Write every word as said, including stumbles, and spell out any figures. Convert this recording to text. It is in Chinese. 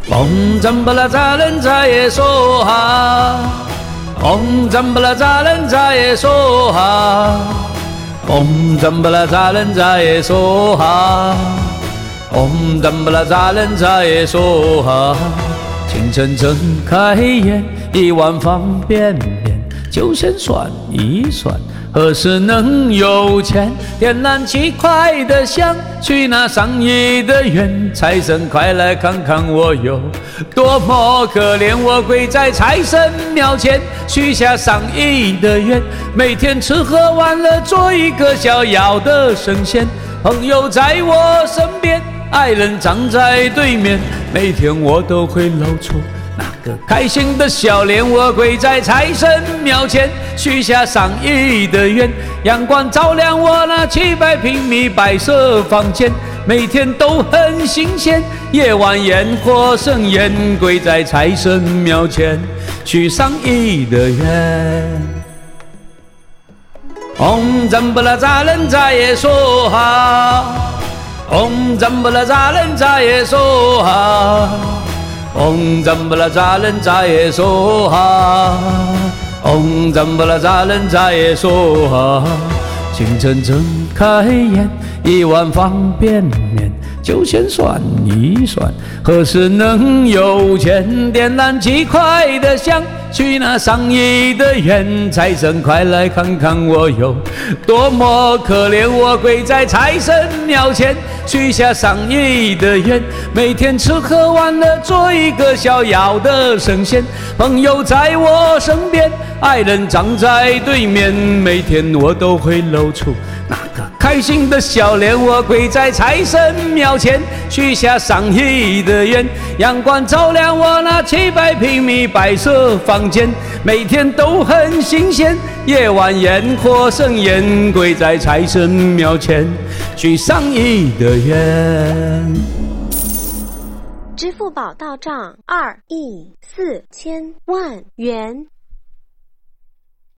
嗡赞巴拉扎伦扎耶梭哈，嗡赞巴拉扎伦扎耶梭哈，嗡赞巴拉扎伦扎耶梭哈，嗡赞巴拉扎伦扎耶梭哈。清晨睁开眼，一碗方便面，就先算一算，何时能有钱？点燃七块的香，许那上亿的愿。财神快来看看我有多么可怜，我跪在财神庙前，许下上亿的愿。每天吃喝玩乐，做一个逍遥的神仙。朋友在我身边，爱人站在对面，每天我都会露出那个开心的笑脸。我跪在财神庙前，许下上亿的愿。阳光照亮我那七百平米白色房间，每天都很新鲜。夜晚焰火盛宴，跪在财神庙前，许上亿的愿。嗡赞巴拉扎伦扎耶梭哈，嗡赞巴拉扎伦扎耶梭哈，嗡赞巴拉扎伦扎耶梭哈，嗡赞巴拉扎伦扎耶梭哈。清晨睁开眼，一碗方便面，就先算一算，何时能有钱？点燃七块的香，许那上亿的愿。财神快来看看我有多么可怜，我跪在财神庙前，许下上亿的愿。每天吃喝玩乐，做一个逍遥的神仙。朋友在我身边，爱人站在对面，每天我都会露出那个开心的笑脸。我跪在财神庙前，许下上亿的愿。阳光照亮我那七百平米白色房间，每天都很新鲜。夜晚焰火盛宴，跪在财神庙前，许上亿的愿。 支付宝到账二亿四千万元。